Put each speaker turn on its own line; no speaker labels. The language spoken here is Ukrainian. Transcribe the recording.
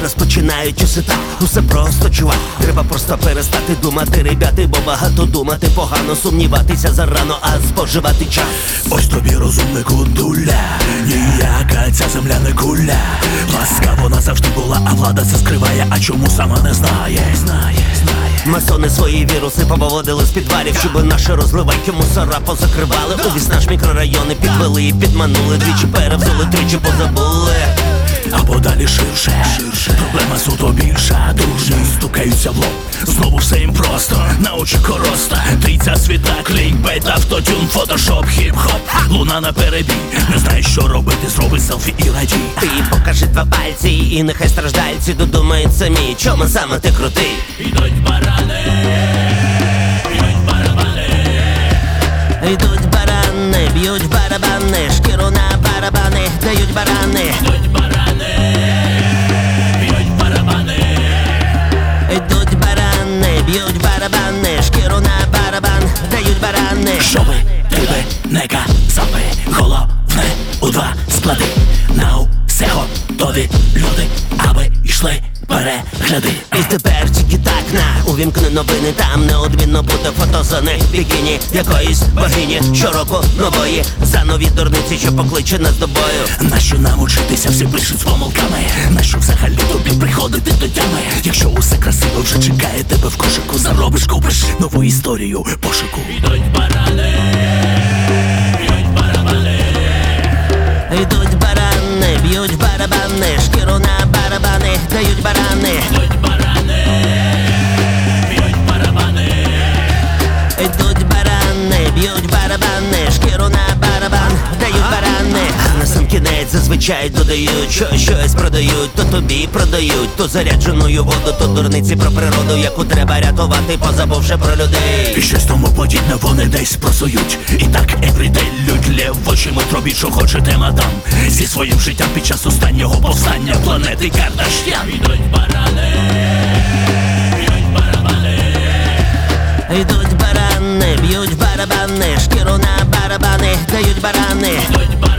зараз починають усе так. Усе просто, чувак, треба просто перестати думати, ребята, бо багато думати погано, сумніватися зарано, а споживати час.
Ось тобі, розумнику, дуля, ніяка ця земля не куля. Ласка вона завжди була, а влада це скриває, а чому сама не знає.
Масони свої віруси повиводили з підвалів, щоб наші розливайки мусора позакривали. Увесь наш мікрорайони підвели і підманули, двічі перевзули, тричі позабули.
Або далі ширше, проблема суто більша. Дружні стукаються в лоб, знову все їм просто, на очі короста. Трійця світа, клікбейт, автотюн, фотошоп, хіп-хоп. Луна на перебій, не знаєш, що робити, зроби селфі і радій.
Ти покажи два пальці, і нехай страждальці додумають самі, чому саме ти крутий.
Ідуть барани, б'ють барабани.
Йдуть барани, б'ють барабани, шкіру на барабани, дають барани.
Ідуть барани, б'ють барабани.
Йдуть барани, б'ють барабани, шкіру на барабан, дають барани.
Щоби тебе не казали, головне у два склади. На усе готові люди, аби йшли перегляди.
І тепер тільки так на увімкни новини, там неодмінно буде фото за них в бікіні якоїсь богині. Щороку нової за нові дурниці, що покличе нас до бою.
Нащо нам учитися, всі пишуть з помилками? Нащо взагалі тобі приходити до тями? Якщо усе красиво вже чекає тебе в кошику, заробиш, купиш нову історію пошуку. Ідуть барани, б'ють барабани.
Йдуть барани, б'ють барабани, шкіру на барабани, дають барани.
Ідуть барани, б'ють барабани.
Йдуть барани, б'ють барабани, шкіру на барабан, дають барани. А на сам кінець зазвичай додають, що щось продають, то тобі продають, то зарядженою воду, то дурниці про природу, яку треба рятувати, позабувши про людей.
І щось тому подібне вони десь просують. І так everyday людь лєвочими робіть, що хочете, мадам. Зі своїм життям під час останнього повстання планети Кардаш'ян. Ідуть барани, б'ють барабани.
Йдуть барани, б'ють барабани, шкіру на барабани, дають барани.
Ідуть барани.